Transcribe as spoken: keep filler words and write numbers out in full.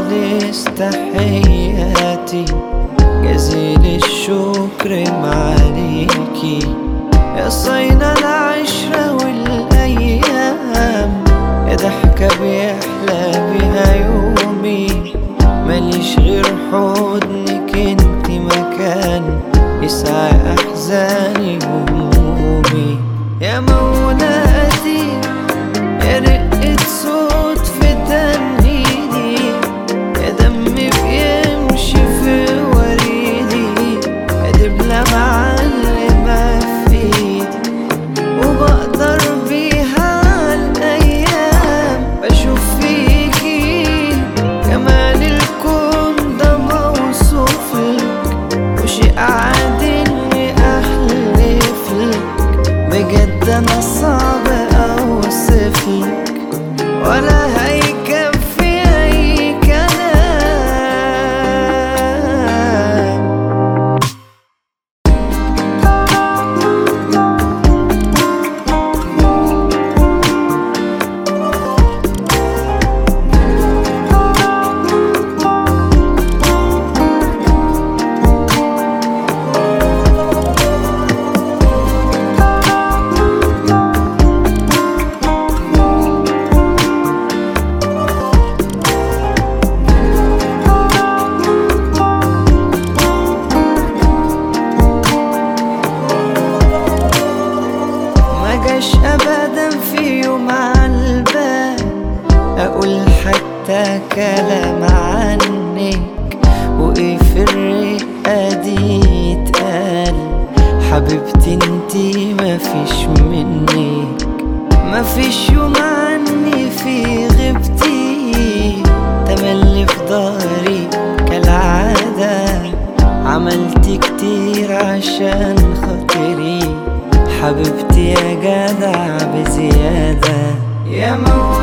خالص تحياتي، جزيل الشكر معاليكي يا صينة العشرة والأيام، يا ضحكة بيحلى بيها يومي، ماليش غير حضنك انت مكان يسعى أحزاني وهمومي، يا مولاتي يا رقة صوت في تنهيدي، يا دم بيمشي في وريدي، يا دبلة معلمة في ايدي وبقدر بيها عالأيام، بشوف فيكي جمال الكون ده موصوفلك، وشيء عادي اني احلفلك، بجد انا صعب اوصفلك ولا هيكفي اي كلام. مجاش ابدا في يوم عالبال اقول حتى كلام عنك، وايه في الرقة دي يتقال، حبيبتي انتي مفيش منك، مفيش يوم عني في غيبتي، تملي في ضهري كالعادة، عملت كتير عشان خاطري، حبيبتي يا جدع بزيادة، يا موت